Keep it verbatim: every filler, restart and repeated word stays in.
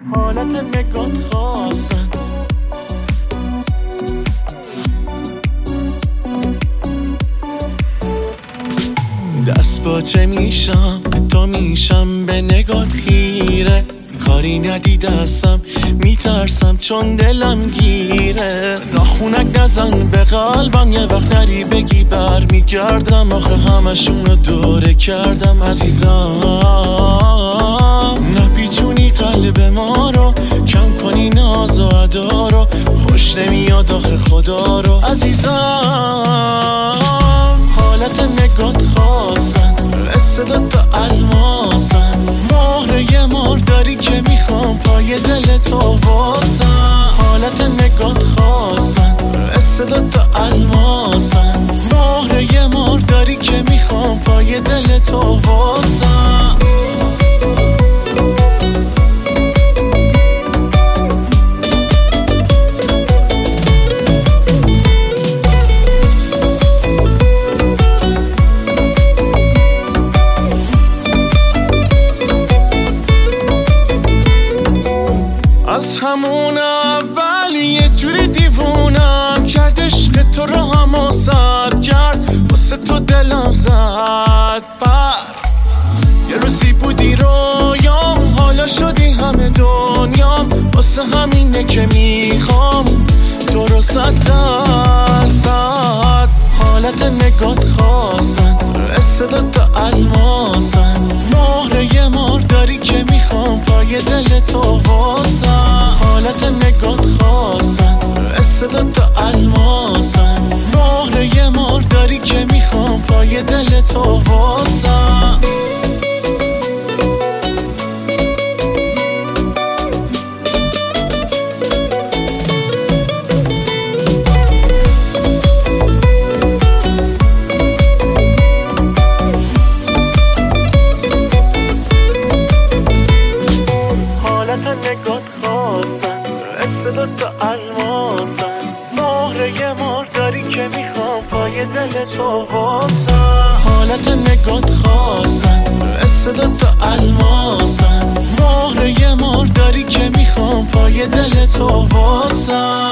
حالت نگات خواستن دست باچه میشم تا میشم به نگات خیره، کاری ندیدستم میترسم چون دلم گیره. ناخونک نزن به قلبم یه وقت نری بگی بر میگردم، آخه همشون رو دوره کردم عزیزم. نپیچونی قلب ما رو، کم کنی ناز و ادا رو، خوش نمیاد آخه خدا رو عزیزم. حالت نگات خواستن قصه دوتا الماسن، مهره یه مرداری که میخوام پای دل تو واسن. حالت نگات خواستن قصه دوتا الماسن، مهره یه مرداری که میخوام پای دل تو واسن. از همون اول یه جوری دیوونم کرد، عشق تو رو حماست کرد، واسه تو دلم زد پر. یه روزی بودی رویام، حالا شدی همه دنیام، واسه همینه که میخوام تو رو صد درصد. حالت نگات خواستن قصه دوتا الماسن، مهره یه مرداری که میخوام پای دل تو واسن. حالت نگات خواستن قصه دوتا الماسن، مهره یه مرداری که میخوام پای دل تو واسن. نگات خواستن قصه دوتا الماسن، مهره یه مرداری که میخوام پای دل تو واسن. حالت نگات خواستن قصه دوتا الماسن، مهره یه مرداری که میخوام پای دل تو واسن.